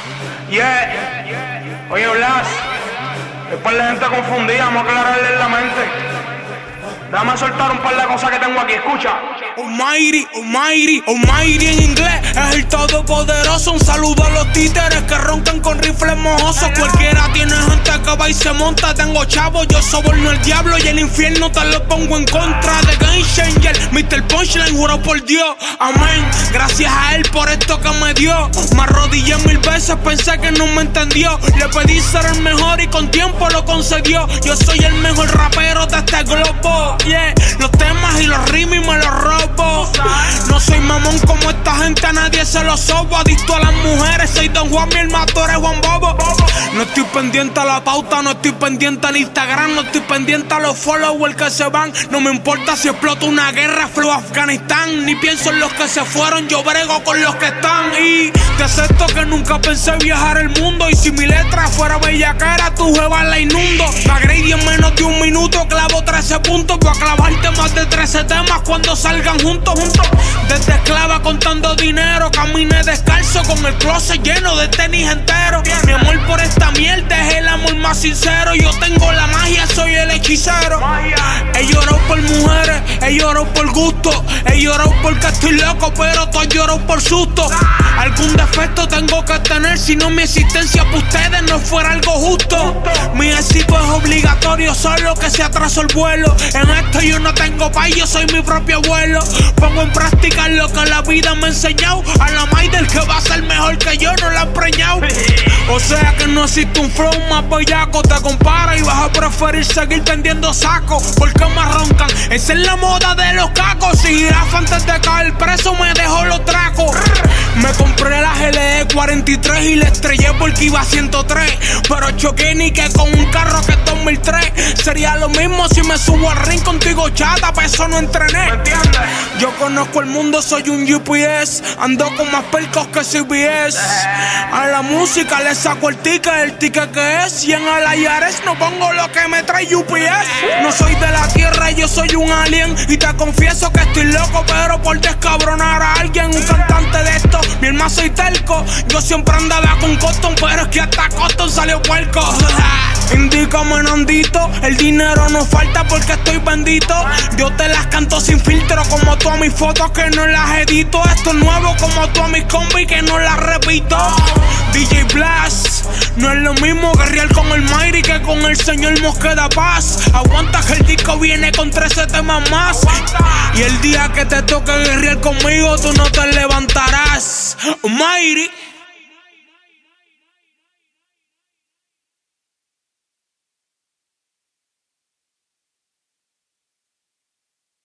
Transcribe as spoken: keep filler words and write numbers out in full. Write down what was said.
Yeah. Oye, Blas, es para la gente confundida, vamos a aclararle la mente. Déjame soltar un par de cosas que tengo aquí, escucha. Almighty, Almighty, Almighty en inglés es el todopoderoso. Un saludo a los títeres que roncan con rifles mojosos. Cualquiera tiene gente que va y se monta. Tengo chavos, yo soborno el diablo y el infierno te lo pongo en contra de Game Changer. mister Punchline, juro por Dios, amén. Gracias a él por esto que me dio. Me arrodillé mil veces, pensé que no me entendió. Le pedí ser el mejor y con tiempo lo concedió. Yo soy el mejor rapero de este globo. Yeah, los temas y los rimis me los robo. No soy mamón como esta gente, a nadie se lo sobo. Adicto a las mujeres, soy Don Juan, mi hermano eres Juan Bobo. No estoy pendiente a la pauta, no estoy pendiente al Instagram, no estoy pendiente a los followers que se van. No me importa si explota una guerra, flow Afganistán. Ni pienso en los que se fueron, yo brego con los que están. Y te acepto que nunca pensé viajar el mundo. Y si mi letra fuera bellaquera, tu jeva la inundo. La grade en menos de un minuto, clavo trece puntos. Voy a clavarte más de trece temas cuando salgan juntos, juntos. Desde esclava contando dinero, caminé descalzo con el closet lleno de tenis entero. Mi amor por esta mierda es el amor más sincero. Yo tengo la magia, soy el hechicero. He llorado por mujeres, he llorado por gusto, he llorado porque estoy loco, pero tú has llorado por susto. Algún defecto tengo que tener, si no mi existencia para ustedes no fuera algo justo. Mi éxito es obligatorio, solo que se atrasó el vuelo. En esto yo no tengo pay, yo soy mi propio abuelo. Pongo en práctica lo que la vida me ha enseñado. A la Maidel que va a ser mejor que yo no la han preñado. O sea que no existe un flow más bellaco. Te compara y vas a preferir seguir vendiendo sacos. Porque me roncan, esa es la moda de los cacos. Si jirafa antes de caer preso me dejó los tracos. Me compré la G L E cuarenta y tres y le estrellé porque iba a ciento tres. Pero choqué ni que con un carro que es dos mil tres. Sería lo mismo si me subo al ring contigo, chata, pa' eso no entrené. ¿Me entiendes? Yo conozco el mundo, soy un U P S. Ando con más percos que C B S. A la música le saco el ticket, el ticket que es. Y en el I R S no pongo lo que me trae U P S. No soy de la tierra, yo soy un alien. Y te confieso que estoy loco, pero por descabronar a alguien. Un cantante de esto, mi hermano soy telco. Yo siempre andaba con Cotton, pero es que hasta Cotton salió puerco. Indícame, Nandito, el dinero no falta porque estoy bendito. Yo te las canto sin filtro como tú a mis fotos que no las edito. Esto es nuevo como tú a mis combi que no las repito. D J Blas, no es lo mismo guerrear con el Mighty que con el señor Mosqueda Paz. Aguanta que el disco viene con trece temas más. Y el día que te toque guerrear conmigo tú no te levantarás. Mighty.